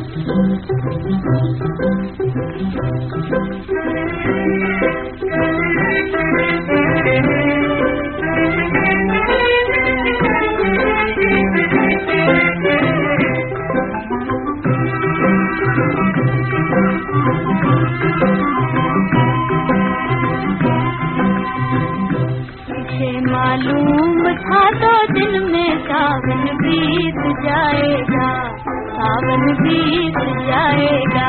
मालूम था 2 दिन में सावन बीत जाएगा, सावन बीत जाएगा।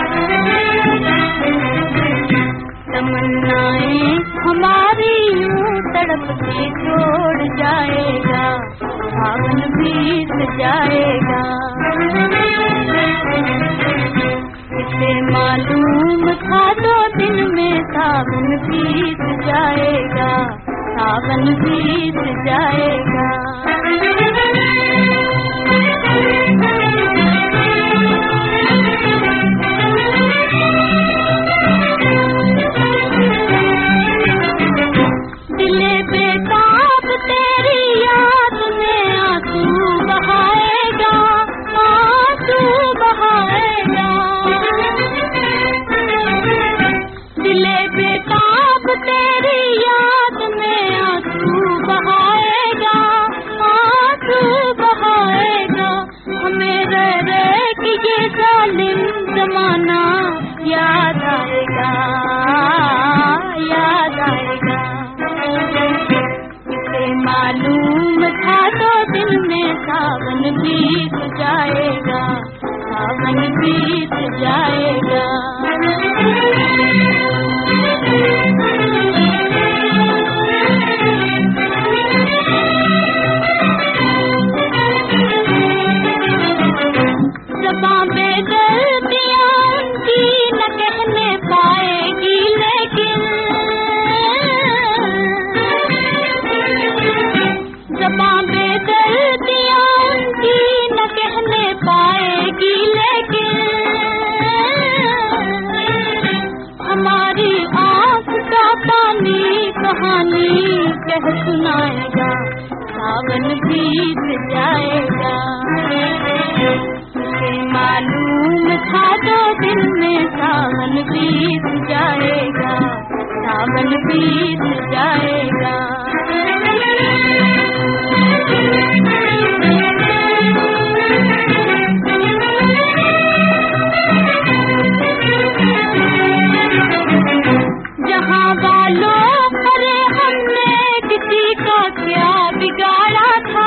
तमन्नाएं हमारी यूं तड़प के छोड़ जाएगा, सावन बीत जाएगा। इसे मालूम था 2 दिन में सावन बीत जाएगा, सावन बीत जाएगा। दिले बेताब तेरी याद में आंसू बहाएगा, आंसू बहाएगा। दिले बेताब तेरी याद में आंसू बहाएगा, आंसू बहाएगा। हमें रह रह के ये जालिम जमाना याद आएगा, याद आएगा। इसे मालूम था 2 दिन में सावन बीत जाएगा, सावन बीत जाएगा। ज़बां बेदर्दियां उनकी न कहने पाएगी, लेकिन ज़बां बेदर्दियां उनकी न कहने पाएगी, लेकिन हमारी आँख का पानी कहानी कह सुनाएगा, सावन बीत जाएगा। उसे मालूम था 2 दिन में सावन बीत जाएगा, सावन बीत जाएगा। जहाँ वालों अरे हमने किसी का क्या बिगाड़ा था,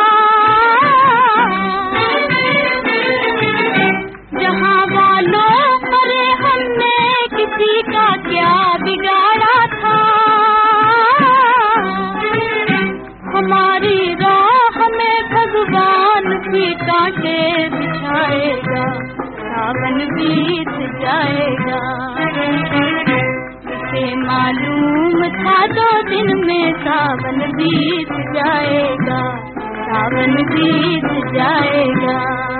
जहाँ वालों अरे हमने किसी का क्या बिगाड़ा था। हमारी राह में भगवान भी कांटे बिछाएगा, सावन बीत जाएगा। इसे मालूम था 2 दिन में सावन बीत जाएगा, सावन बीत जाएगा।